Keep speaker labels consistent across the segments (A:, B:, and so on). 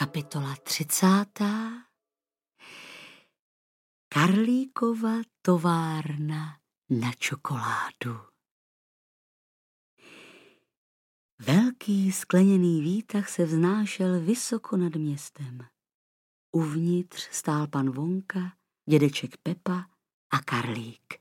A: Kapitola 30. Karlíkova továrna na čokoládu. Velký skleněný výtah se vznášel vysoko nad městem. Uvnitř stál pan Vonka, dědeček Pepa a Karlík.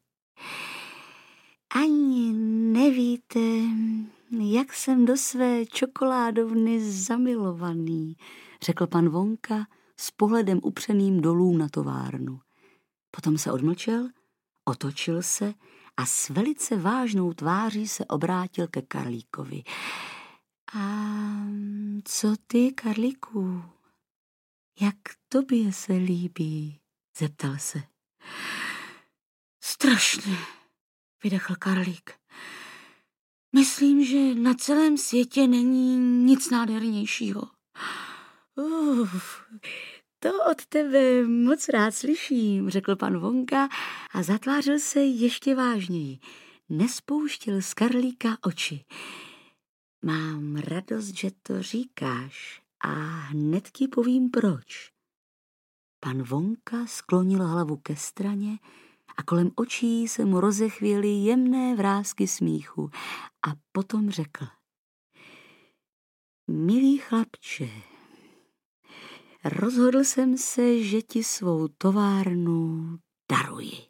A: Ani nevíte, jak jsem do své čokoládovny zamilovaný, řekl pan Vonka s pohledem upřeným dolů na továrnu. Potom se odmlčel, otočil se a s velice vážnou tváří se obrátil ke Karlíkovi. A co ty, Karlíku? Jak tobě se líbí? Zeptal se. Strašně, vydechl Karlík. Myslím, že na celém světě není nic nádhernějšího. To od tebe moc rád slyším, řekl pan Vonka a zatvářil se ještě vážněji. Nespouštěl z Karlíka oči. Mám radost, že to říkáš a hned ti povím proč. Pan Vonka sklonil hlavu ke straně a kolem očí se mu rozechvěly jemné vrásky smíchu a potom řekl. Milý chlapče, rozhodl jsem se, že ti svou továrnu daruji.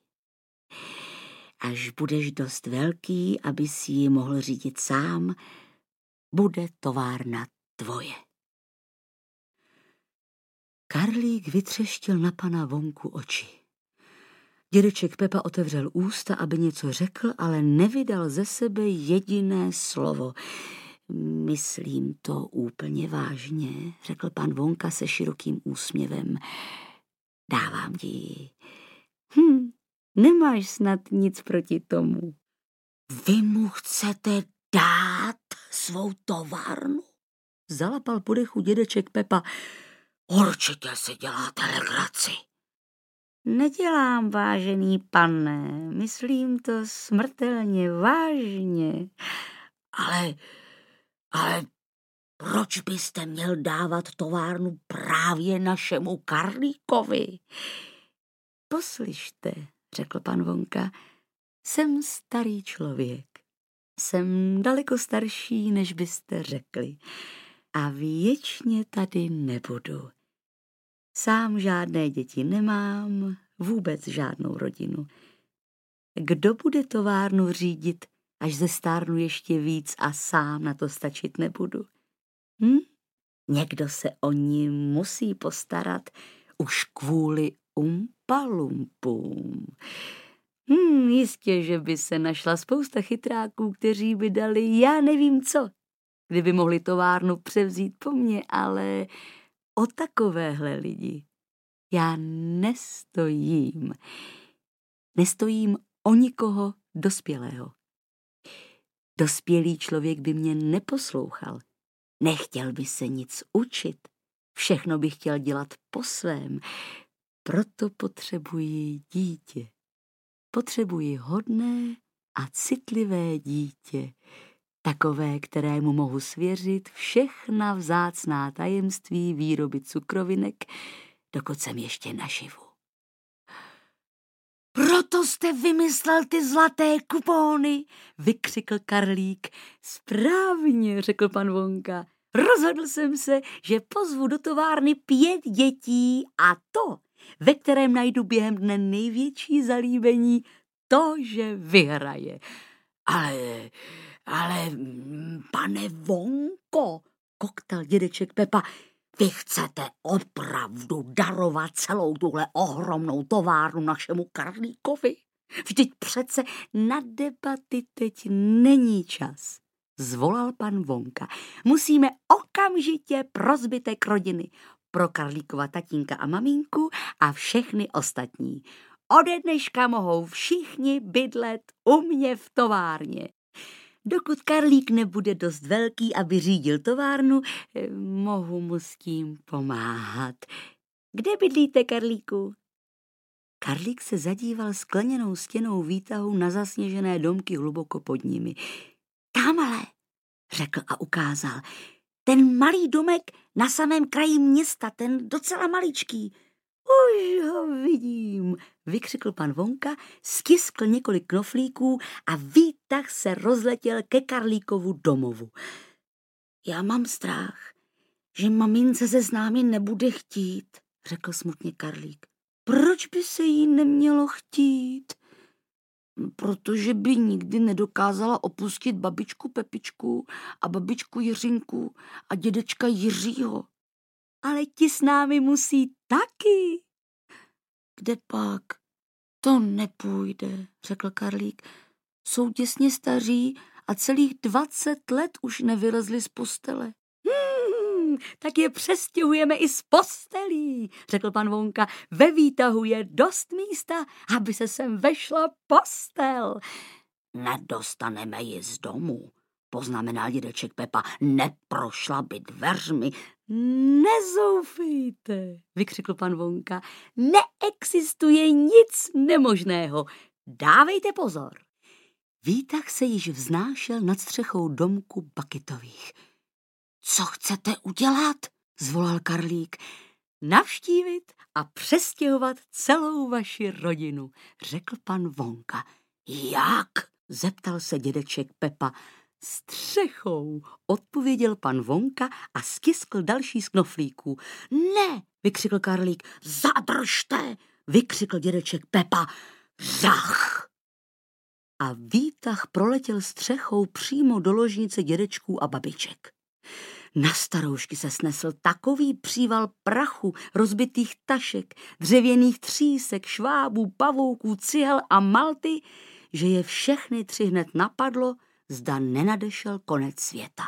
A: Až budeš dost velký, aby si ji mohl řídit sám, bude továrna tvoje. Karlík vytřeštil na pana Vonku oči. Dědeček Pepa otevřel ústa, aby něco řekl, ale nevydal ze sebe jediné slovo. Myslím to úplně vážně, řekl pan Vonka se širokým úsměvem. Dávám ti ji. Nemáš snad nic proti tomu. Vy mu chcete dát svou továrnu? Zalapal po dechu dědeček Pepa. Určitě si děláte legraci. Nedělám, vážený pane, myslím to smrtelně vážně. Ale proč byste měl dávat továrnu právě našemu Karlíkovi? Poslyšte, řekl pan Vonka, jsem starý člověk. Jsem daleko starší, než byste řekli. A věčně tady nebudu. Sám žádné děti nemám, vůbec žádnou rodinu. Kdo bude továrnu řídit, až zestárnu ještě víc a sám na to stačit nebudu? Někdo se o ní musí postarat už kvůli umpalumpům. Jistě, že by se našla spousta chytráků, kteří by dali já nevím co, kdyby mohli továrnu převzít po mně, ale o takovéhle lidi já nestojím. Nestojím o nikoho dospělého. Dospělý člověk by mě neposlouchal. Nechtěl by se nic učit. Všechno by chtěl dělat po svém. Proto potřebuji dítě. Potřebuji hodné a citlivé dítě. Takové, kterému mohu svěřit všechna vzácná tajemství výroby cukrovinek, dokud jsem ještě naživu. Proto jste vymyslel ty zlaté kupóny, vykřikl Karlík. Správně, řekl pan Vonka. Rozhodl jsem se, že pozvu do továrny 5 dětí a to, ve kterém najdu během dne největší zalíbení, to, že vyhraje. Ale, pane Vonko, koktal dědeček Pepa, vy chcete opravdu darovat celou tuhle ohromnou továrnu našemu Karlíkovi? Vždyť přece na debaty teď není čas, zvolal pan Vonka. Musíme okamžitě pro zbytek rodiny, pro Karlíkova tatínka a maminku a všechny ostatní. Ode dneška mohou všichni bydlet u mě v továrně. Dokud Karlík nebude dost velký, aby řídil továrnu, mohu mu s tím pomáhat. Kde bydlíte, Karlíku? Karlík se zadíval skleněnou stěnou výtahu na zasněžené domky hluboko pod nimi. Tamhle, řekl a ukázal. ten malý domek na samém kraji města, ten docela maličký. Už ho vidím, vykřikl pan Vonka, stiskl několik knoflíků a výtah se rozletěl ke Karlíkovu domovu. Já mám strach, že mamince se s námi nebude chtít, řekl smutně Karlík. Proč by se jí nemělo chtít? Protože by nikdy nedokázala opustit babičku Pepičku a babičku Jiřinku a dědečka Jiřího. Ale ti s námi musí taky. Kde pak? To nepůjde, řekl Karlík. Jsou těsně staří a celých 20 let už nevylezli z postele. Tak je přestěhujeme i z postelí, řekl pan Vonka. Ve výtahu je dost místa, aby se sem vešla postel. Nedostaneme ji z domu, poznamenal dědeček Pepa. Neprošla by dveřmi. Nezoufejte, vykřikl pan Vonka. Neexistuje nic nemožného. Dávejte pozor. Výtah se již vznášel nad střechou domku Bakitových. Co chcete udělat? Zvolal Karlík. Navštívit a přestěhovat celou vaši rodinu, řekl pan Vonka. Jak? Zeptal se dědeček Pepa. Střechou, odpověděl pan Vonka a stiskl další z knoflíků. Ne, vykřikl Karlík. Zadržte, vykřikl dědeček Pepa. Řach! A výtah proletěl střechou přímo do ložnice dědečků a babiček. Na staroušky se snesl takový příval prachu, rozbitých tašek, dřevěných třísek, švábů, pavouků, cihel a malty, že je všechny 3 hned napadlo, zda nenadešel konec světa.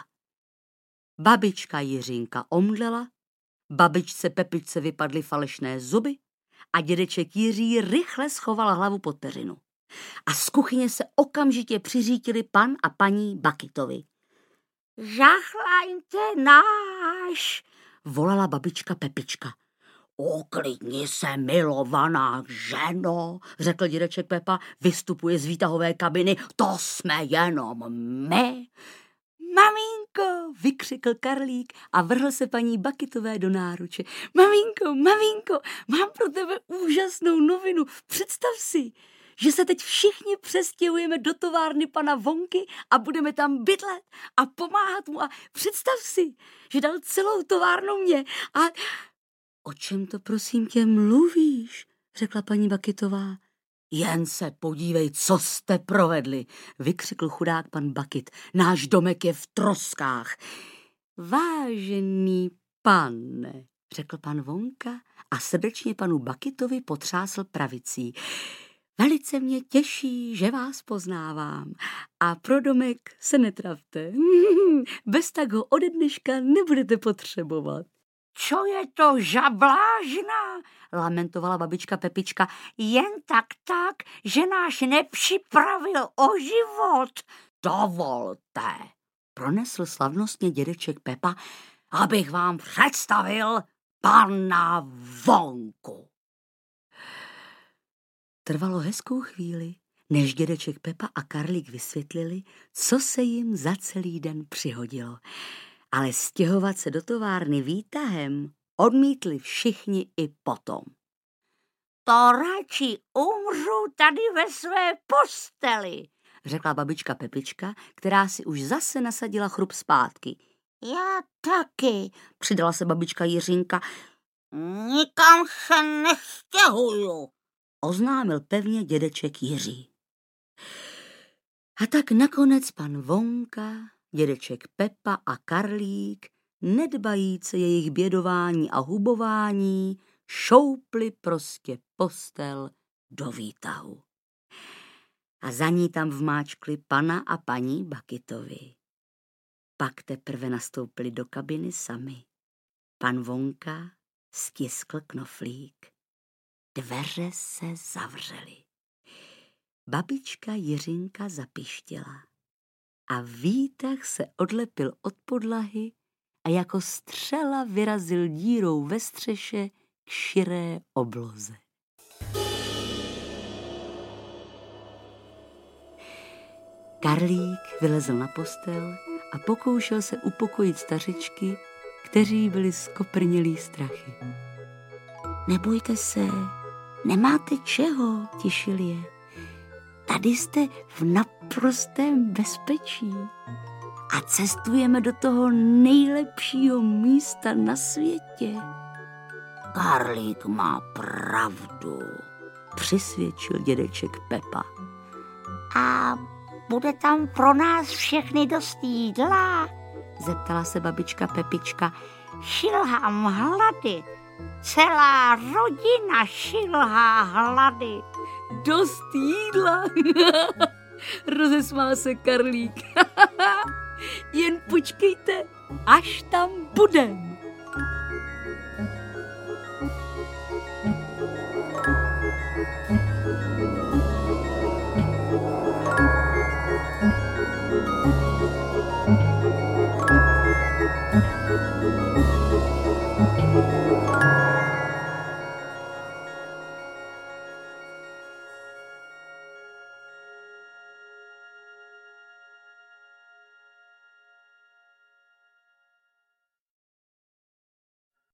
A: Babička Jiřinka omdlela, babičce Pepičce vypadly falešné zuby a dědeček Jiří rychle schoval hlavu pod peřinu. A z kuchyně se okamžitě přiřítili pan a paní Bakitovi. Žachlaňte náš, volala babička Pepička. Uklidni se, milovaná ženo, řekl dědeček Pepa, vystupuje z výtahové kabiny. To jsme jenom my. Maminko, vykřikl Karlík a vrhl se paní Bakitové do náruče. Maminko, mám pro tebe úžasnou novinu. Představ si, že se teď všichni přestěhujeme do továrny pana Vonky a budeme tam bydlet a pomáhat mu. A představ si, že dal celou továrnu mě. A o čem to prosím tě mluvíš, řekla paní Bakitová. Jen se podívej, co jste provedli, vykřikl chudák pan Bakit. Náš domek je v troskách. Vážený pane, řekl pan Vonka a srdečně panu Bakitovi potřásl pravicí. Velice mě těší, že vás poznávám a pro domek se netravte. Bez tak ho ode dneška nebudete potřebovat. Čo je to žablážna? Lamentovala babička Pepička. Jen tak, že náš nepřipravil o život. Dovolte, pronesl slavnostně dědeček Pepa, abych vám představil pana Vonku. Trvalo hezkou chvíli, než dědeček Pepa a Karlík vysvětlili, co se jim za celý den přihodilo. Ale stěhovat se do továrny výtahem odmítli všichni i potom. To radši umřu tady ve své posteli, řekla babička Pepička, která si už zase nasadila chrup zpátky. Já taky, přidala se babička Jiřinka. Nikam se nestěhuju, oznámil pevně dědeček Jiří. A tak nakonec pan Vonka, dědeček Pepa a Karlík, nedbajíce jejich bědování a hubování, šoupli prostě postel do výtahu. A za ní tam vmáčkli pana a paní Bakitovi. Pak teprve nastoupili do kabiny sami. Pan Vonka stiskl knoflík. Dveře se zavřely. Babička Jiřinka zapištěla a výtah se odlepil od podlahy a jako střela vyrazil dírou ve střeše k širé obloze. Karlík vylezl na postel a pokoušel se upokojit stařečky, kteří byli skoprnělí strachy. Nebojte se, nemáte čeho, těšil je. Tady jste v naprostém bezpečí a cestujeme do toho nejlepšího místa na světě. Karlík má pravdu, přisvědčil dědeček Pepa.
B: A bude tam pro nás všechny dost jídla?
A: Zeptala se babička Pepička.
B: Šilhám hlady. Celá rodina šilhá hlady.
A: Dost jídla, rozesmál se Karlík. Jen počkejte, až tam budem.